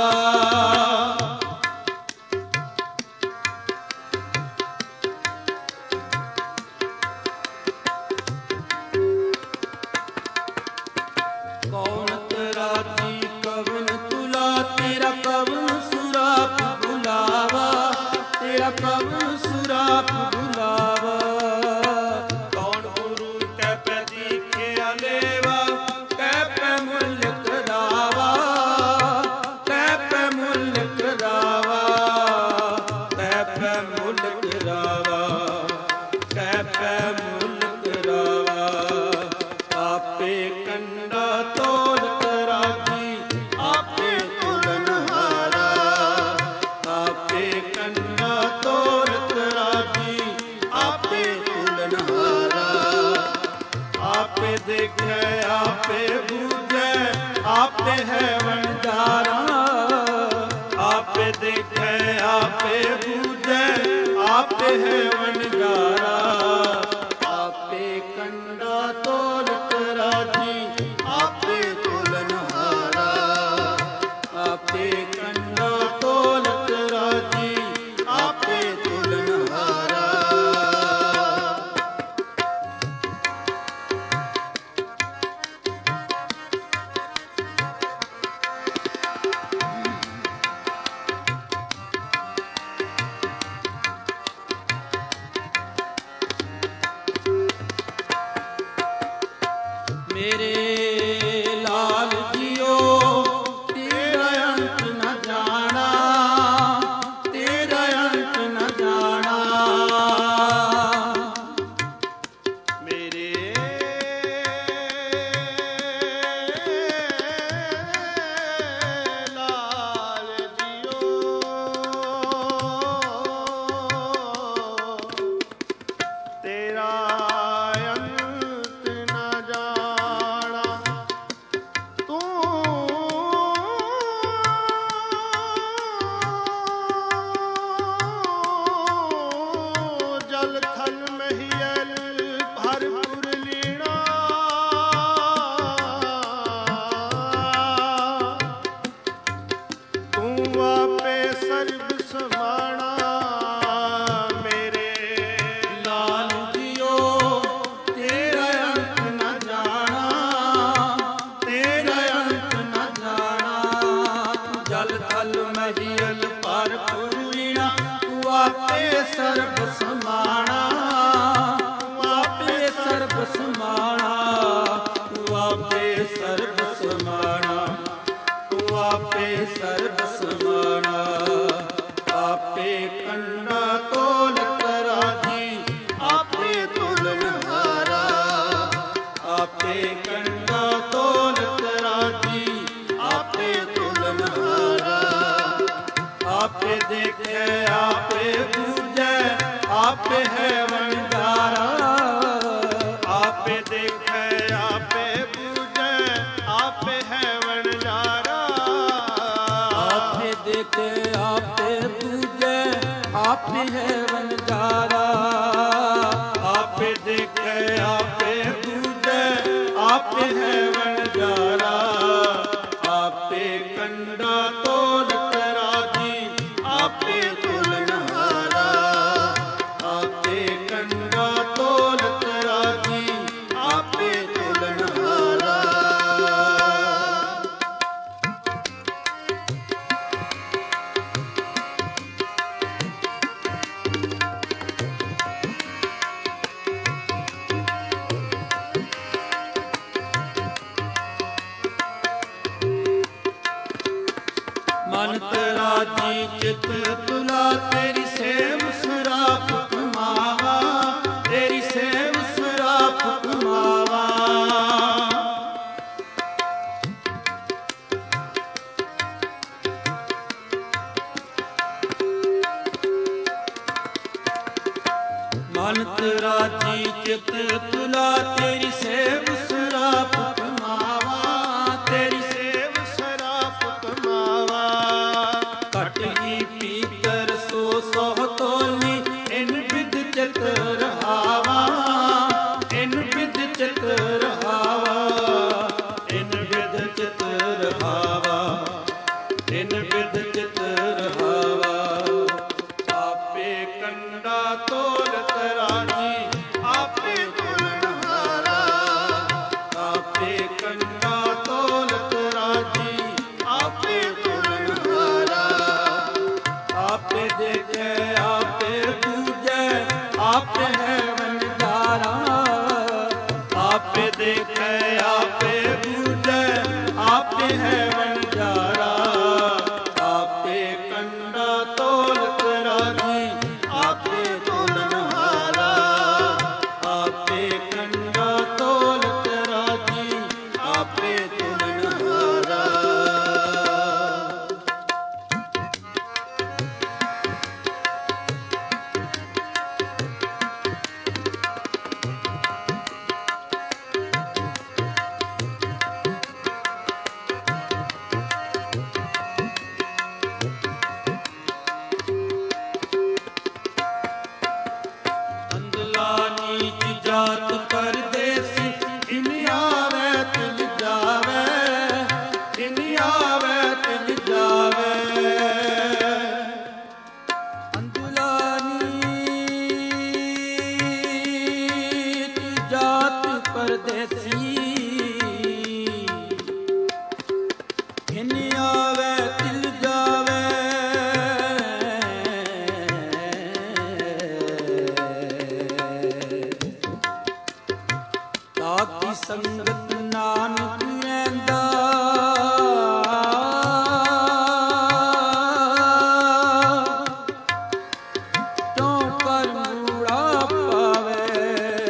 ਕੌਨਤ ਰਾਜੀ ਕਵਨ ਤੁਲਾ। ਤੇਰਾ ਕਵਨ ਸੁਰਾਪ ਬੁਲਾਵਾ। ਤੇਰਾ ਕਵਨ ਸੁਰਾਪ ਬੁਲਾਵਾ। ਕੌਣ ਗੁਰੂ ਕੈ ਪੈ ਦੀਖਿਆ ਲੇਵਾ। ਕੈ ਪੈ ਮੁੱਲ ਕਰਾਵਾ। ਕੈ ਪੈ ਮੁੱਲ ਕਰਾਵਾ। ਕੈ ਪੈ ਮੁੱਲ ਕਰਾਵਾ। ਕੈ ਪੈ ਮੁੱਲ ਕਰਾਵਾ। ਆਪੇ ਕੰਡਾ ਤੋਲਤ ਰਾਜੀ। ਆਪੇ ਤੁਲਨ ਹਾਰਾ। ਆਪੇ ਕੰਡਾ ਤੋਲਤ ਰਾਜੀ। ਆਪੇ ਹੈ ਵਣਜਾਰਾ, ਆਪੇ ਕੰਡਾ ਤੋਲਤ ਰਾਜੀ, ਆਪੇ ਤੋਲਨਹਾਰਾ, ਆਪੇ ਕੰਡਾ ਤੋਲਤ ਰਾਜੀ, ਆਪੇ ਤੋਲਨਹਾਰਾ। ਮੇਰੇ ਲਾਲ ਜੀਓ ਤੇਰਾ ਅੰਤ ਨ ਜਾਣਾ, ਤੇਰਾ ਅੰਤ ਨ ਜਾਣਾ। ਮੇਰੇ ਲਾਲ ਜੀਓ ਤੇਰਾ ਅੰਤ ਨ ਜਾਣਾ, ਤੂੰ ਜਲ ਥਲ ਮਹੀਲ ਭਰਪੁਰ ਲੀਣਾ, ਤੂੰ ਆਪੇ ਸਰਬ ਸਮਾਣਾ। ਮੇਰੇ ਲਾਲ ਜੀਓ ਤੇਰਾ ਅੰਤ ਨ ਜਾਣਾ, ਤੇਰਾ ਅੰਤ ਨ ਜਾਣਾ। ਤੂੰ ਜਲ ਥਲ ਮਹੀਲ ਭਰਪੁਰ ਲੀਣਾ, ਤੂੰ ਆਪੇ ਸਰਬ ਸਮਾਣਾ, ਤੂੰ ਆਪੇ ਸਰਬ ਸਮਾਣਾ, ਤੂੰ ਆਪੇ ਸਰਬ ਸਮਾਣਾ, ਤੂੰ ਆਪੇ ਸਰਬ ਸਮਾਣਾ। ਆਪੇ ਕੰਡਾ ਤੋਲਤ ਰਾਜੀ, ਆਪੇ ਤੋਲਨਹਾਰਾ, ਆਪੇ ਕੰਡਾ ਤੋਲਤ ਰਾਜੀ, ਆਪੇ ਤੋਲਨਹਾਰਾ। ਆਪੇ ਦੇਖੇ ਆਪੇ ਬੂਝੈ, ਆਪੇ ਹੈ ਵਣਜਾਰਾ, ਆਪੇ ਦੇਖੈ ਆਪੇ ਬੂਝੈ, ਆਪੇ ਹੈ ਵਣਜਾਰਾ। ਆਪੇ ਦੇਖੇ ਆਪੇ ਬੂਝੈ, ਆਪੇ ਹੈ ਵਣਜਾਰਾ। ਆਪੇ ਦੇਖੇ ਆਪੇ ਬੂਝੈ, ਆਪੇ ਹੈ ਵਣਜਾਰਾ। ਆਪੇ ਕੰਡਾ ਤੋਲਤ ਰਾਜੀ, ਆਪੇ ਤੋਲਨਹਾਰਾ, ਆਪੇ ਕੰਡਾ ਤੋਲਤ ਰਾਜੀ, ਆਪੇ ਤੋਲਨਹਾਰਾ। ਮਨ ਤਰਾਜੀ ਚਿਤ ਤੁਲਾ, ਤੇਰੀ ਸੇਵ ਸਰਾਪ ਕਮਾਵਾ, ਤੇਰੀ ਸੇਵ ਸਰਾਪ ਕਮਾਵਾ। ਮਨ ਤਰਾਜੀ ਚਿਤ ਤੁਲਾ, ਤੇਰੀ ਸੇਵ ਸਰਾਪ ਕਮਾਵਾ, ਤੇਰੀ ਸੇਵ ਸਰਾਪ ਕਮਾਵਾ। ਘਟ ਹੀ ਪੀਤਰ ਸੋ ਸੋਹ ਤੋਲੀ, ਇਨ ਬਿਦ ਚਿਤ ਰਹਾਵਾ, ਇਨ ਬਿਦ ਚਿਤ ਰਹਾਵਾ, ਇਨ ਬਿਦ ਚਿਤ ਰਹਾਵਾ, ਇਨ ਬਿਦ ਚਿਤ ਰਹਾਵਾ। ਆਪੇ ਕੰਡਾ ਤੋਲਤ ਰਾਜੀ, ਆਪੇ ਤੋਲਨਹਾਰਾ, ਆਪੇ ਕੰਡਾ ਤੋਲਤ ਰਾਜੀ, ਆਪੇ ਤੋਲਨਹਾਰਾ। ਆਪੇ ਦੇਖੇ ਆਪੇ ਬੂਝੈ, ਆਪੇ ਹੈ ਵਣਜਾਰਾ, ਆਪੇ ਦੇਖੇ ਆਪੇ ਬੂਝੈ, ਆਪੇ ਹੈ ਵਣਜਾਰਾ। ਆਪੇ ਕੰਡਾ ਤੋਲਤ ਰਾਜੀ, ਆਪੇ ਤੋਲਨਹਾਰਾ। ਸੰਗਤ ਨਾਨਕ ਰਹਿੰਦਾ ਤੂੰ ਕਰ ਮੂੜਾ ਪਾਵੇ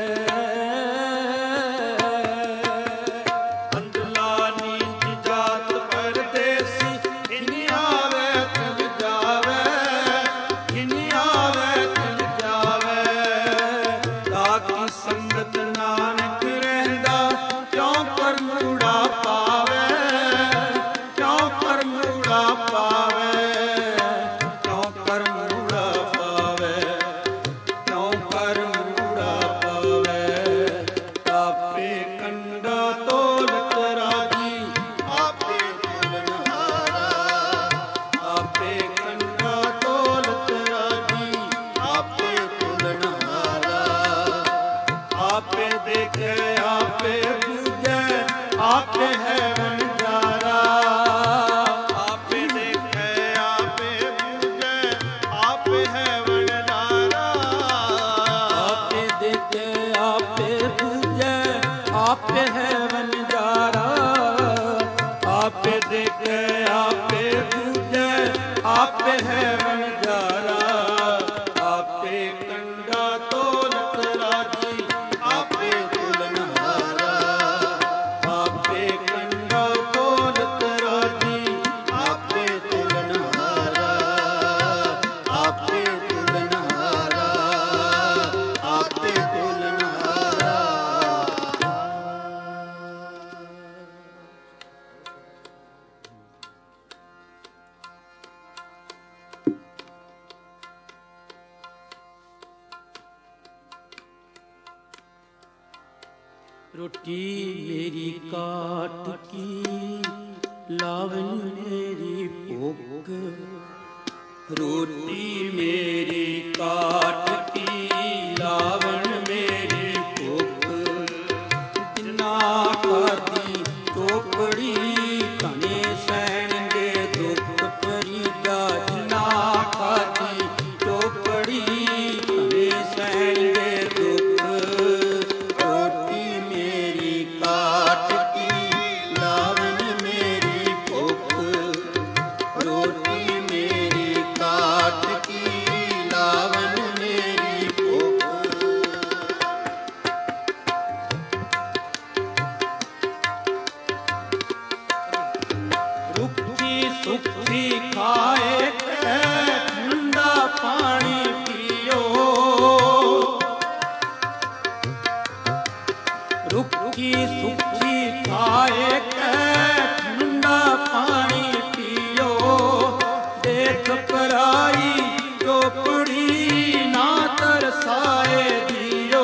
ਅੰਦਲਾ ਨੀਚ ਜਾਤ ਪਰਦੇਸੀ ਇਨ ਆਵੇ ਤਿਲ ਜਾਵੇ ਇਨ ਆਵੇ ਤਿਲ ਜਾਵੇ ਤਾਕੀ ਸੰਗਤ ਨਾਨਕ ਰਹਿੰਦਾ ਕਿਉਂ ਕਰ ਮੂੜਾ ਪਾਵੇ ਕਿਉਂ ਕਰ ਮੂੜਾ ਪਾਵੇ ਕਿਉਂ ਕਰ ਮੂੜਾ ਪਾਵੇ ਕਿਉਂ ਕਰ ਮੂੜਾ ਪਾਵੇ ਆਪੇ ਕੰਡਾ ਤੋਲਤ ਰਾਜੀ ਆਪੇ ਤੁਲਨਹਾਰਾ ਆਪੇ ਕੰਡਾ ਤੋਲਤ ਰਾਜੀ ਆਪੇ ਤੁਲਨਹਾਰਾ ਆਪੇ ਦੇਖੇ ਆਪੇ ਬੂਝੇ ਆਪੇ ਹੈ ਵਣਜਾਰਾ ਆਪੇ ਦੇਖੇ ਆਪੇ ਬੂਝੇ ਆਪੇ ਹੈ ਵਣਜਾਰਾ ਆਪੇ ਦੇਖੇ ਆਪੇ ਬੂਝੇ ਆਪੇ ਹੈ ਵਣਜਾਰਾ ਆਪੇ ਦੇਖੇ ਆਪੇ ਬੂਝੇ ਆਪੇ ਹੈ ਵਣਜਾਰਾ ਆਪੇ ਕੰਡਾ ਤੋਲਤ ਰਾਜੀ ਆਪੇ ਤੁਲਨਹਾਰਾ ਆਪੇ ਕੰਡਾ ਤੋਲਤ ਰਾਜੀ ਆਪੇ ਤੁਲਨਹਾਰਾ ਆਪੇ ਤੁਲਨਹਾਰਾ ਆਪੇ ਤੁਲਨਹਾਰਾ रोटी मेरी काट की लावन मेरी भूख रोटी मेरी काट की लावन मेरी भूख जिन्ना खादी चोपड़ी धने सहन दे दुख परीदा जिन्ना खादी चोपड़ी धने सहन दे दुख रोटी मेरी काट की लावन मेरी भूख रोटी मेरी काट की लावन मेरी भूख रुखी सुखी खाए के ठंडा पानी पियो रुखी सुखी खाए के ठंडा पानी पियो देख पराई चोपड़ी ना तरसाए दियो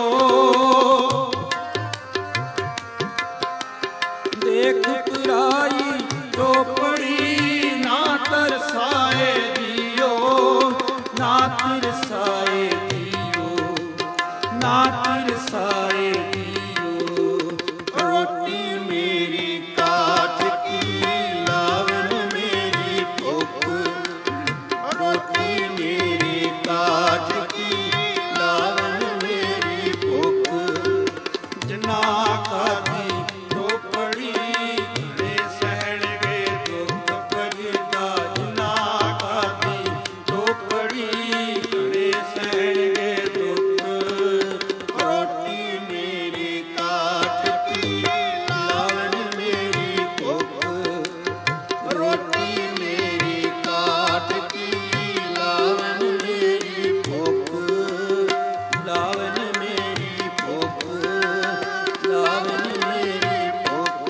देख पराई चोपड़ी ना तरसाए दियो ना तरसाए दियो ना तरसाए दियो रोटी मेरी काट की लावन मेरी भूख रोटी मेरी काट की लावन मेरी भूख जना खादी चोपड़ी घड़े सहन गे दुख परीदा जना खादी चोपड़ी घड़े सहन गे दुख रोटी मेरी काट की लावन मेरी भूख रोटी मेरी काट की लावन मेरी भूख लावन मेरी भूख लावन मेरी भूख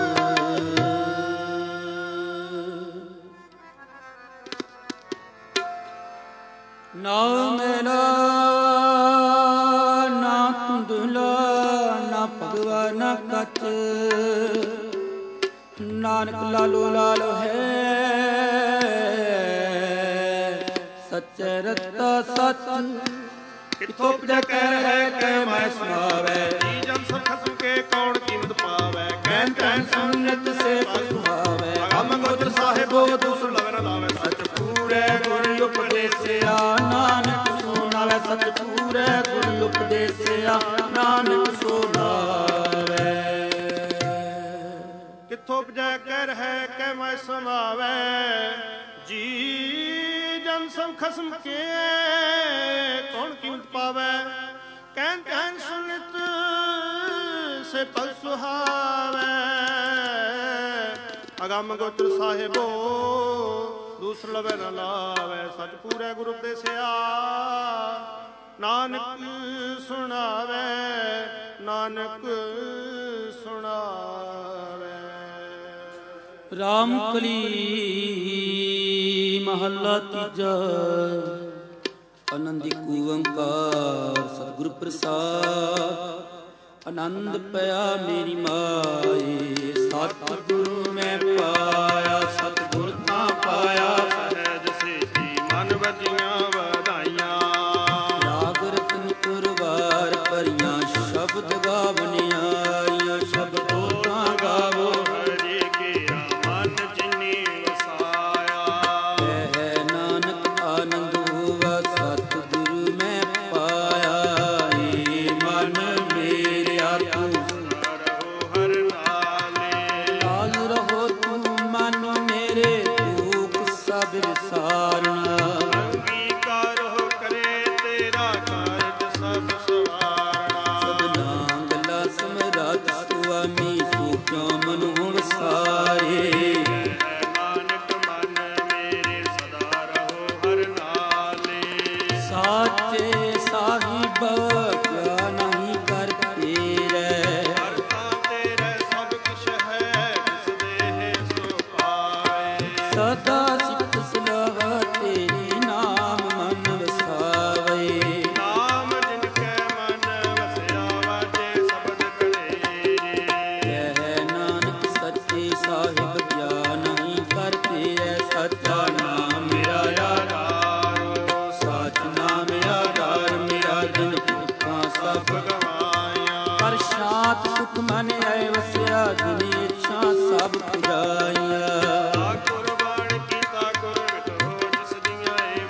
ਨਾ ਮੇਰਾ ਨਾ ਧੁੰਦਲਾ ਨਾ ਭਗਵਾ ਨਾ ਕੱਚ ਨਾਨਕ ਲਾਲੋ ਲਾਲ ਹੈ ਸੱਚੇ ਰਤਾ ਸੱਚ ਕਿਥੋਂ ਪਜਾ ਕਹਿ ਹੈ ਕਹਿ ਮੈਂ ਸੁਣਾਵੇ ਜੀ ਜਨ ਸਭ ਖਸਮ ਕੇ ਕੌਣ ਕੀਮਤ ਪਾਵੇ ਕਹਿ ਕਹਿ ਸੁਨਤ ਸੇ ਪਸੁਹਾਵੇ ਹਮ ਗੋਦਰ ਸਾਹਿਬੋ ਦੂਸਰ ਲਗਨ ਲਾਵੇ ਸਚ ਪੂਰੇ ਗੁਰ ਉਪਦੇਸਿਆ ਨਾਨਕ ਸੁਣਾਵੇ ਸਚ ਪੂਰੇ ਗੁਰ ਉਪਦੇਸਿਆ ਨਾਨਕ ਸੁਣਾਵੇ ਖਸਮ ਕੇ ਕੌਣ ਕੀਮਤ ਪਾਵੈ। ਕਹਿਨ ਕਹਿਨ ਸੁਨਿਤ ਸੇ ਪਲ ਸੁਹਾਵੈ। ਅਗੰਮ ਗੋਚਰ ਸਾਹਿਬੋ ਦੂਸਰ ਲਵੈ ਨ ਲਾਵੈ। ਸਚ ਪੂਰੈ ਗੁਰੂ ਉਪਦੇਸਿਆ ਨਾਨਕ ਸੁਣਾਵੈ। ਨਾਨਕ ਸੁਣਾਵੈ। ਰਾਮ ਕਲੀ ਮਹੱਲਾ ਤੀਜਾ। ਆਨੰਦ ਏਕ ਓੰਕਾਰ ਸਤਿਗੁਰ ਪ੍ਰਸਾਦ। ਆਨੰਦ ਪਿਆ ਮੇਰੀ ਮਾਏ ਸਤਿਗੁਰੂ ਮੈਂ ਪਾਇਆ। ਸਤਿਗੁਰ ਤਾਂ ਪਾਇਆ ਸਹਿਜ ਸੇਤੀ ਮਨ ਵਧੀਆਂ ਵਧਾਈਆਂ। ਰਾਗ ਰਤਨ ਪੁਰਵਾਰ ਭਰੀਆਂ ਸ਼ਬਦ ਗਾਵਨ ਆਈਆਂ। ਸ਼ਬਦੋ ਤਾਂ ਗਾਵੋ ਹਰਿ ਕੇਰਾ ਮਨ ਜਿਨੀ ਵਸਾਇਆ। ਕਹਿ ਨਾਨਕ ਆਨੰਦ ਹੋਵਾ ਸਤਿਗੁਰੂ ਮੈਂ ਪਾਇਆ। ਏ ਮਨ ਮੇਰਿਆ ਤੂੰ ਰਹੋ ਹਰ ਨਾਲੇ। ਲਾਲ ਰਹੋ ਤੂੰ ਮਨ ਮੇਰੇ ਦੁਖ ਸਭ ਵਿਸਾਰਨਾ। ਅੰਗੀਕਾਰੋ ਕਰੇ ਤੇਰਾ ਕਾਰਜ ਸਭ ਸਵਾਰਨਾ। ਸਭਨਾ ਗੱਲਾਂ ਸਮਰਾਤ ਸੁਆਮੀ ਸੋ ਕਿਉ ਮਨੁ ਵਸਾਰੇ। ਨਾਨਕ ਮਨ ਮੇਰੇ ਸਦਾ ਰਹੋ ਹਰ ਨਾਲੇ। ਸਾਚੇ ਸਾਹਿਬ ਕਿਆ ਨਹੀਂ ਕਰ ਤੇਰੇ। ਕਰਤਾ ਤੇਰੇ ਸਭ ਕੁਛ ਹੈ ਜਿਸ ਦੇਹ ਸੋ ਪਾਏ। ਸਦਾ ਸਿਫਤ ਸਲਾਵਾ ਤੇਰੀ ਨਾਮ ਮਨ ਵਸਾਵੇ। ਨਾਮ ਜਿਨ ਕੈ ਮਨ ਵਸਿਆ ਵਾਜੇ ਸ਼ਬਦ ਕਲੇਰੇ। ਕਹਿ ਨਾਨਕ ਸੱਚੇ ਸਾਹਿਬ ਕਿਆ ਨਹੀਂ ਕਰ ਤੇਰੇ। ਸੱਚਾ ਨਾਮ ਮੇਰਾ ਆਧਾਰ। ਸੱਚ ਨਾਮ ਆਧਾਰ ਮੇਰਾ ਜਿਨ ਭੁੱਖਾਂ ਸਭ ਗਵਾਇਆ। ਪਰ ਸ਼ਾਂਤ ਸੁਖ ਮਨ ਆਏ ਵਸਿਆ। ਜਿਨੀ ਇੱਛਾ ਸਭ ਪੁਰਾਈਆਂ। ਤਾ ਕੁਰਬਾਨ ਕੀਤਾ ਗੁਰ ਮਿਟੋ ਜਿਸ ਦੀਆਂ ਏ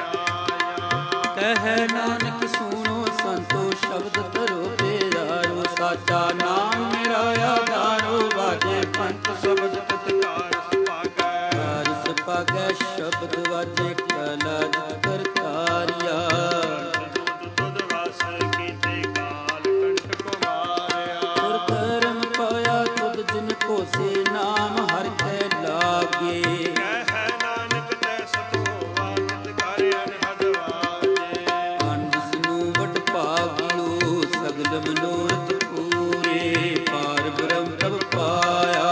ਵਡਿਆਈਆਂ। ਕਹਿ ਨਾਨਕ ਸੁਣੋ ਸੰਤੋ ਸ਼ਬਦ ਧਰੋ ਤੇਰਾਰੋ। ਸਾਚਾ ਨਾਮ ਮੇਰਾ ਆਧਾਰੋ ਵਾਜੇ ਪੰਚ ਸ਼ਬਦ ਕਾਰ ਸੁਭਾਗੈ। ਹਰਿ ਸਪਾਗੈ ਸ਼ਬਦ ਵਾਜੇ ਕਲਾ ਕਰਤਾਰਿਆ। ਦੁੱਧ ਦੁੱਧ ਵਸ ਕੀਤੇ ਕਾਲ ਕੰਠ ਕੋ ਮਾਰਿਆ। ਗੁਰ ਕਰਮ ਪਾਇਆ ਤੁਧ ਜਿਨ ਕੋਸੇ ਨਾਮ ਹਰਿ ਕੈ ਲਾਗੇ। ਕਹਿ ਨਾਨਕ ਤੈ ਸਤ ਹੋਆ ਨਿਤ ਕਰ ਅਨਹਦ ਵਾਜੇ। ਅੰਡਿਸ ਨੂੰ ਵਡ ਭਾਗਿਓ ਸਗਲ ਮਨੋਰਥ ਪੂਰੇ। ਪਾਰ ਬ੍ਰਹਮ ਪ੍ਰਭ ਪਾਇਆ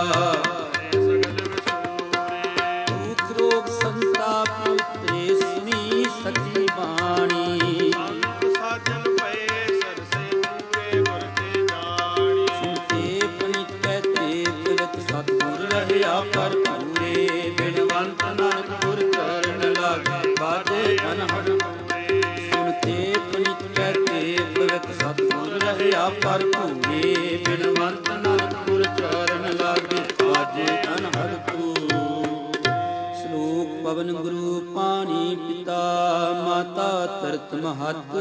ਸਗਲ ਵਿਸੂਰੇ। ਦੁਖ ਰੋਗ ਸੰਤਾਪ ਉਤਰੇ ਸੁਣੀ ਸਚੀ ਬਾਣੀ। ਅੰਤ ਸਾਜਨ ਪਏ ਸਰਸੇ ਪੂਰੇ ਗੁਰ ਤੇ ਜਾਣੀ। ਸੁਣਤੇ ਪਣਿਤ ਕਹਤੇ ਤਿਲਕ ਸਤਿਗੁਰ ਰਹਿਆ ਪਰ ਪੂਰੇ। ਬਿਨਵੰਤ ਨਾਨਕ ਗੁਰ ਚਰਨ ਲਾਗੇ ਬਾਜੇ ਅਨਹਦ ਪੂਰੇ। ਸੁਣਤੇ ਪਣਿਤ ਕਹਤੇ ਤਿਲਕ ਸਤਿਗੁਰ ਰਹਿਆ ਪਰ ਪੂਰੇ। ਬਿਨਵੰਤ ਨਾਨਕ ਗੁਰ ਚਰਨ ਲਾਗੇ ਬਾਜੇ ਅਨਹਦ ਪੂਰੇ। ਸ਼ਲੋਕ ਪਵਨ ਗੁਰੂ ਪਾਣੀ ਪਿਤਾ ਮਾਤਾ ਧਰਤ ਮਹਤ।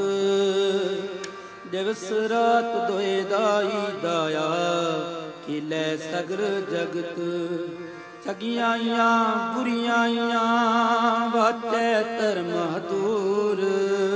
ਦਿਵਸ ਰਾਤ ਦੋਇ ਦਾਈ ਦਾਇਆ। ਖੇਲੇ ਸਗਰ ਜਗਤ ਠਗੀਆਈਆਂ ਬੁਰੀਆਈਆਂ। ਵਾਚੈ ਧਰਮ ਹਦੂਰ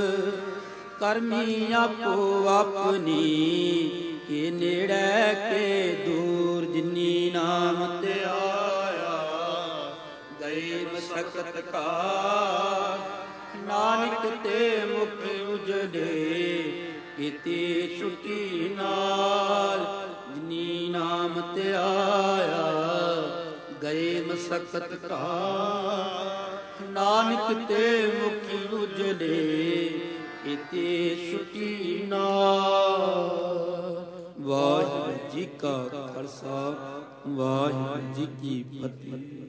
ਕਰਮੀ ਆਪੋ ਆਪਣੀ। ਇਹ ਨੇੜੇ ਕੇ ਦੂਰ ਜਿਨੀ ਨਾਮ ਤੇ ਆਇਆ। ਗਏ ਮਸਕਤ ਕਾ ਨਾਨਕ ਤੇ ਮੁਖ ਉਜੜੇ। ਕੀਤੀ ਛੁੱਟੀ ਨਾਲ ਜਿਨੀ ਨਾਮ ਤੇ ਆਇਆ। ਗਏ ਮਸਕਤ ਕਾ ਨਾਨਕ ਤੇ ਮੁਖ ਉਜੜੇ। ਕੀਤੀ ਛੁੱਟੀ ਨਾਲ। ਵਾਹਿਗੁਰੂ ਜੀ ਕਾ ਖਾਲਸਾ ਵਾਹਿਗੁਰੂ ਜੀ ਕੀ ਫਤਿਹ।